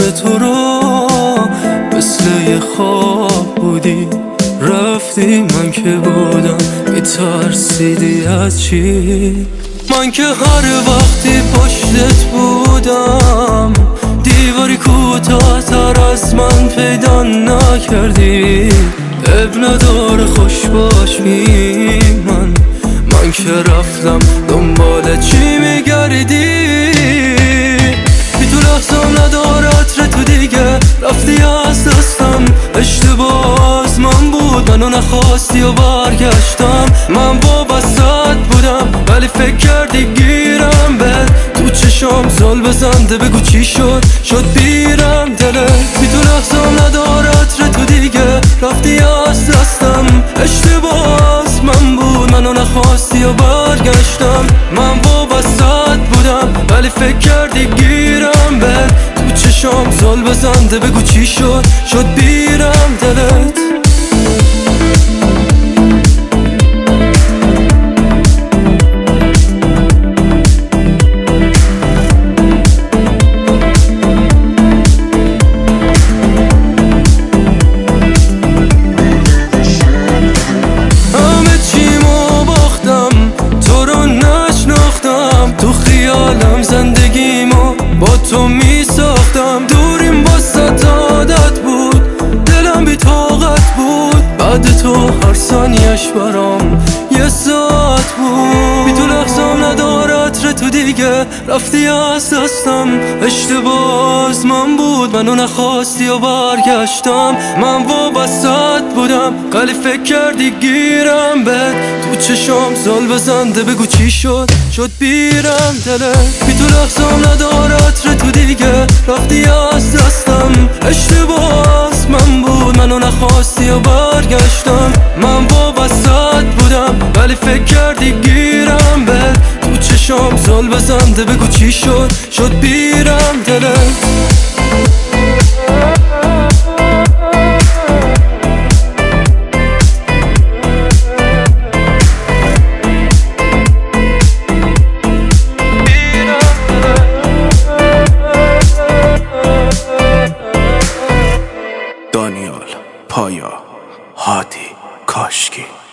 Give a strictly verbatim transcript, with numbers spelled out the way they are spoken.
تو رو مثل یه خواب بودی رفتی، من که بودم میترسیدی از چی؟ من که هر وقتی پشتت بودم دیواری کوتاه‌تر از من پیدا نکردی. اب نداره خوش باشی، من من که رفتم دنبال چی میگردی؟ بی تو لحظم نداره عطر تو دیگه، رفتی از دستم. اشتباه از من بود، منو نخواستی و برگشتم. من وابستت بودم ولی فکر کردی گیرم بهت. تو چشام زل بزنده بگو چی شد، شد بیرم دلت. بی تو لحظم نداره عطر تو دیگه، رفتی از دستم. اشتباه از من بود، منو نخواستی و برگشتم. من وابستت بودم ولی فکر کردی گیرم بهت. تو چشام زل بزنده بگو چی شد، شد بیرم دلت. زندگیمو با تو می ساختم، دوریم واسه عادت بود، دلم بی طاقت بود. بعد تو هر ثانیش برام یه ساعت بود. بی تو لحظم نداره عطر تو دیگه، رفتی از دستم. اشتباه از من بود، منو نخواستی و برگشتم. من وابستت بودم ولی فکر کردی گیرم بهت. تو چشام زل بزنده بگو چی شد، شد بیرم دلت. بی تو لحظم نداره عطر تو دیگه، رفتی از دستم. اشتباه از من بود، منو نخواستی و برگشتم. من وابستت بودم ولی فکر کردی گیرم بهت. تو چشام زل بزنده بگو چی شد، شد بیرم دلت. دانیال، پایا، هادی، کاشکی.